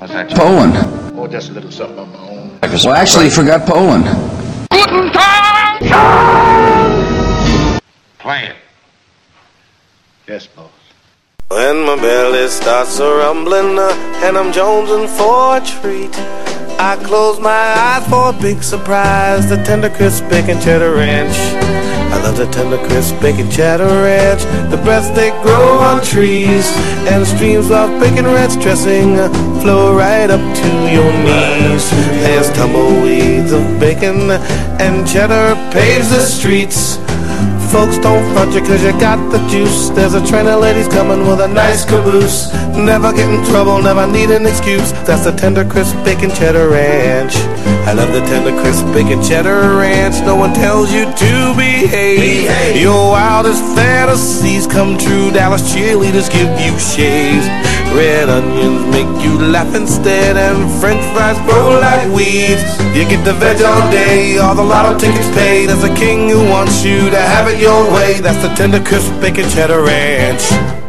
How's that? Poland. Oh, just a little something on my own. Well, actually, you forgot Poland. Guten Tag! Play it. Yes, boss. When my belly starts a-rumbling and I'm jonesing for a treat, I close my eyes for a big surprise, the tender crisp bacon cheddar ranch. I love the tender crisp bacon cheddar ranch. The breasts they grow on trees, and the streams of bacon ranch dressing flow right up to your knees. There's tumbleweeds of bacon and cheddar paves the streets. Folks, don't front you cause you got the juice. There's a train of ladies coming with a nice caboose. Never get in trouble, never need an excuse. That's the tender crisp bacon cheddar ranch. I love the tender crisp bacon cheddar ranch. No one tells you to behave. Your wildest fantasies come true. Dallas cheerleaders give you shaves. Red onions make you laugh instead, and french fries grow like weeds. You get the veg all day, all the lotto tickets paid. There's a king who wants you to have it your way. That's the tender crisp bacon cheddar ranch.